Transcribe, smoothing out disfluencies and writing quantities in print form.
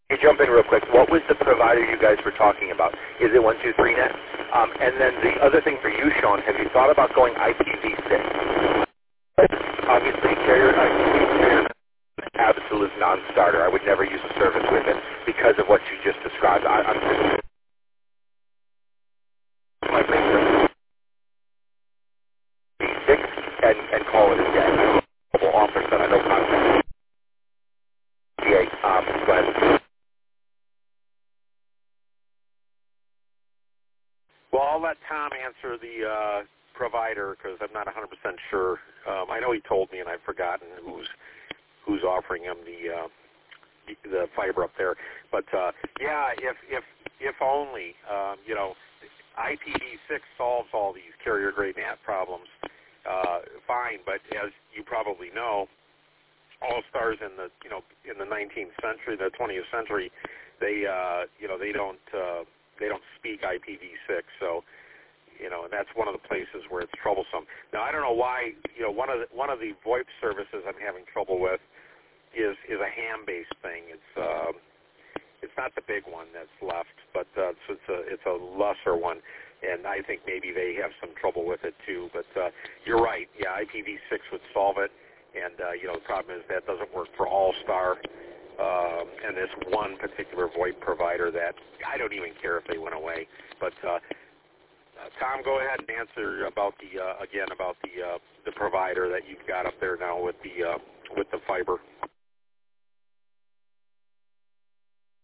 Hey, jump in real quick. What was the provider you guys were talking about? Is it 123net? And then the other thing for you, Sean, have you thought about going IPv6? Obviously, carrier IPv6 is an absolute non-starter. I would never use a service with it because of what you just described. I'm just my favorite V6 and call it a day. Mobile offers that I know contact. Go ahead. Well, I'll let Tom answer the provider because I'm not 100% sure. I know he told me, and I've forgotten who's offering him the fiber up there. But yeah, if only IPv6 solves all these carrier grade NAT problems, fine. But as you probably know, all stars in the 19th century, the 20th century, they don't speak IPv6, so and that's one of the places where it's troublesome. Now I don't know why. One of the VoIP services I'm having trouble with is a ham-based thing. It's not the big one that's left, but so it's a lesser one, and I think maybe they have some trouble with it too. But you're right. Yeah, IPv6 would solve it, and the problem is that doesn't work for All-Star. And this one particular VoIP provider that I don't even care if they went away. But Tom, go ahead and answer about the provider that you've got up there now with the fiber.